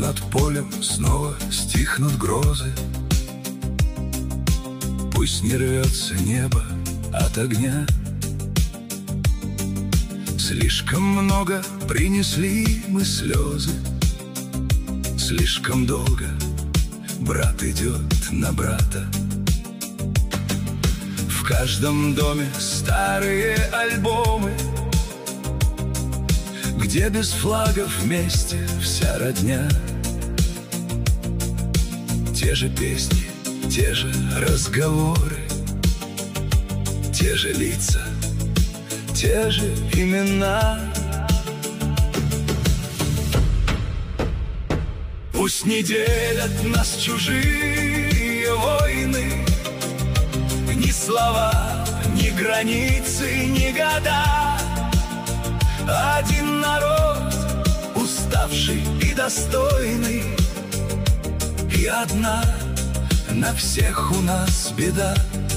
над полем снова стихнут грозы. Пусть не рвется небо от огня. Слишком много принесли мы слезы. Слишком долго брат идет на брата. В каждом доме старые альбомы, где без флагов вместе вся родня. Те же песни, те же разговоры, те же лица, те же имена. Пусть не делят нас чужие войны, ни слова, ни границы, ни года. Один народ, уставший и достойный, и одна на всех у нас беда.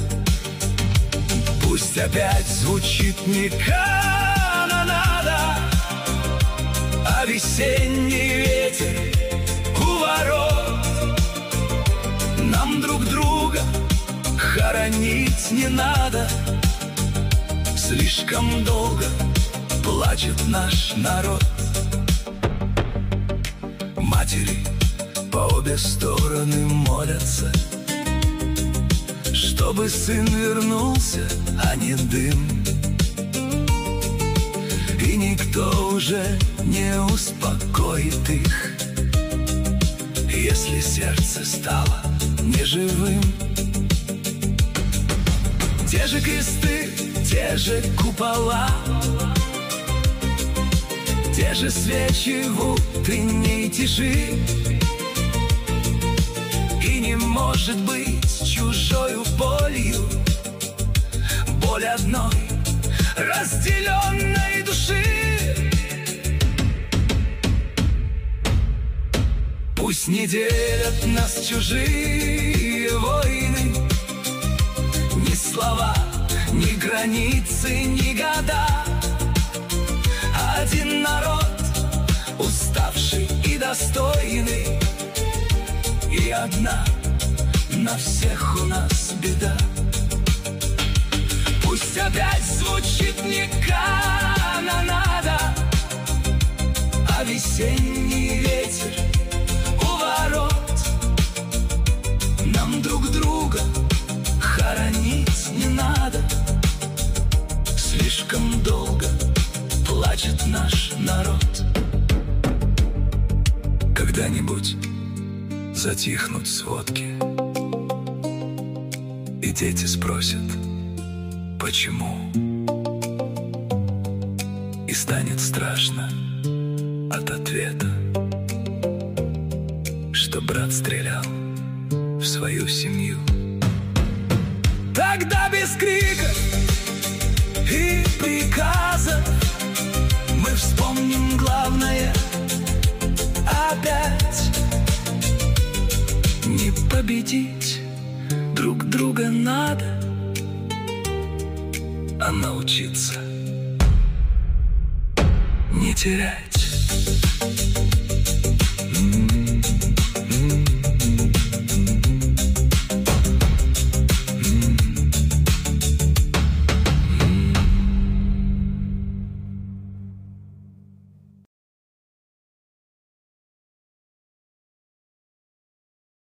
Пусть опять звучит не канонада, а весенний ветер у ворот. Нам друг друга хоронить не надо. Слишком долго плачет наш народ. Матери по обе стороны молятся, чтобы сын вернулся, а не дым. И никто уже не успокоит их, если сердце стало неживым. Те же кресты, те же купола, те же свечи в утренней тиши. И не может быть чужою болью боль одной разделенной души. Пусть не делят нас чужие войны, ни слова, ни границы, ни года. Один народ, уставший и достойный, и одна на всех у нас беда. Пусть опять звучит не канонада, а весенний ветер у ворот. Нам друг друга хоронить не надо. Слишком долго плачет наш народ. Когда-нибудь затихнут сводки, и дети спросят, почему? И станет страшно от ответа, что брат стрелял в свою семью. Тогда без крика и приказов мы вспомним главное опять. Не победить друг друга надо, а научиться не терять.